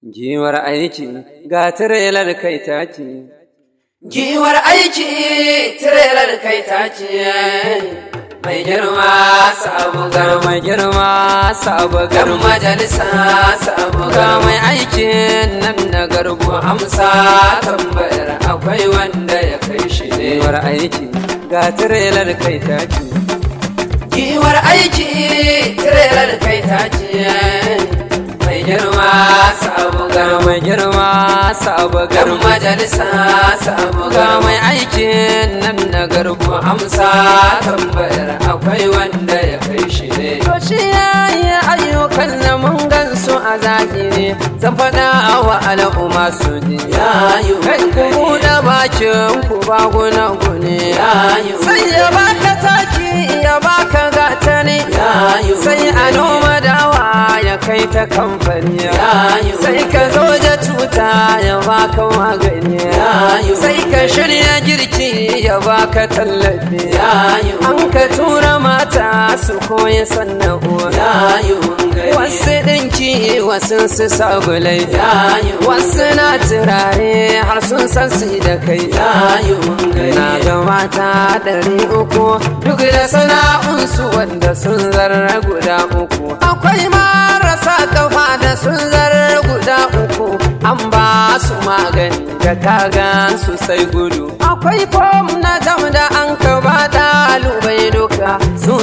Giwar aiki ga tirelar kai ta ce. Giwar aiki tirelar kai ta ce. Mai girma sabugar Mai girma sabugar majalisa sabugar ga mai aikin nan na garbu amsa tambayar akwai wanda ya kai shi ne. Giwar aiki ga tirelar kai ta ce. Giwar aiki tirelar kai ta ce. Mai girma sabugar Mai girma sabugar majalisa sabugar ga mai aikin nan na garbu amsa tambayar akwai wanda ya kai shi ne. To shi yayi ayyukan da mun gansu a zahiri, zan faɗa wa al'umma su ji. Yayi Kai ku buɗe bakin ku ba guna gune. Sai ya baka taki ya baka gatani. Sai a noma dawa ya kai ta kamfani. Sai ka zo da tuta ya baka magani. Sai ka shirya girki ya baka tallafi. An ka tura mata su koyi sana'uwa. Wasu ɗinki wasu su sabulai. Wasu na turare har sun san su da kai. Na ga mata 300 duk da sana'unsu wanda sun zarra guda 3. Akwai marasa kafa da sun zarra guda 3. An ba su magani da kagan su sai gudu. Akwai fom na jam da an ka ba ɗalibai duka. Su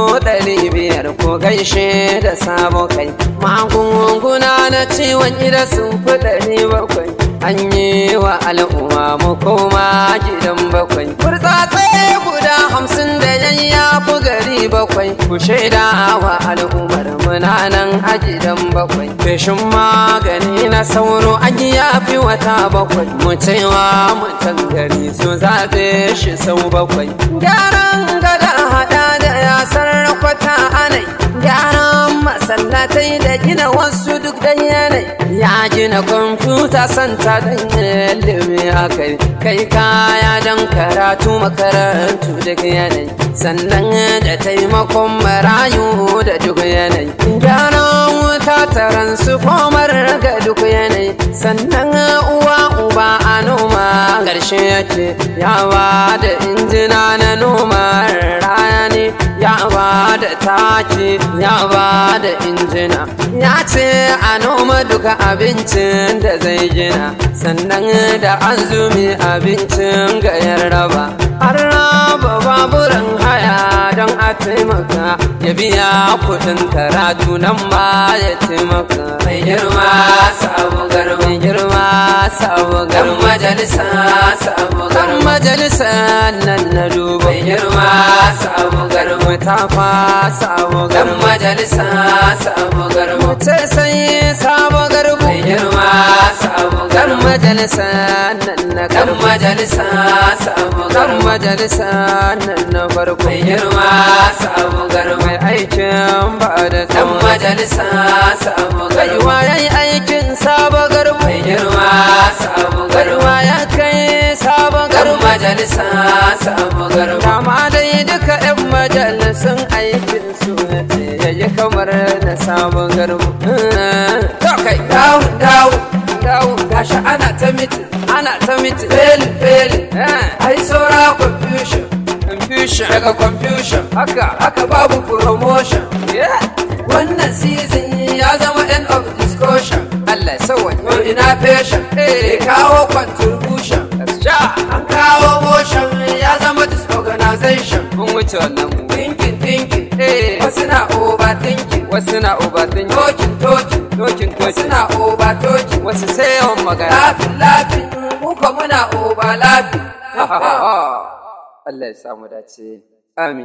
500 ko gaishe da sabo kai. Magunguna na ciwon gida sun fi 700. An yi wa al'umma mu koma gidan 7. Burtsatse guda 50 da yayya fi gari 7. Ku shaida wa al'ummar muna nan a gidan 7. Feshin magani na sauro an yi yafi wata 7. Mu cewa mutan gari su zaɓe shi sau 7. Gyaran gada hada da yasar kwata anai. Gyaran masallatai da gina wasu duk da yanayi. Ya gina kwamfuta santa don ilimi a kai. Kai kaya don karatu makarantu duk yanayi. Sannan da taimakon marayu da duk yanayi. Gyaran wuta taron su komar ga duk yanayi. Sannan uwa uba a noma ƙarshe yake. Yawa da injina na noma rani. Yawa da taki yawa da injina. Ya ce a noma duka abincin da zai gina. Sannan da azumi abincin ga yarraba. An raba baburan haya don a taimaka. Ya biya kuɗin karatu nan ma ya taimaka. Mai girma sabugar Mai girma sabugar majalisa sabugar majalisa nan na duba. Mai girma sabugar Mutafa sabugar majalisa sabugar Mutu sai sabugar Mai girma sabugar majalisa nan na garbu. majalisa sabugar Majalisa nan na farko. Mai girma sabugar Mai aikin ba da tsawo. majalisa sabugar Kaiwa ya yi aikin sabugar Mai girma sabugar Kaiwa ya kai sabugar majalisa sabugar Dama dai duka 'yan majalisun aikin su ya yi kamar na sabon garbu. Kai dawo gashi ana ta mitin ana ta miti. feli ai saura confusion daga confusion haka babu promotion. Wannan season ya zama end of discussion. Allah sauwa. Yau ina patient kawo contribution. An kawo motion ya zama disorganization. Mun wuce wannan mu. Thinking wasu na overthinking. Wasu na overthinking. Talking wasu na overtalking. Wasu sai yawan magana. Laughing muka muna over laughing. Allah ya samu dace. Amin.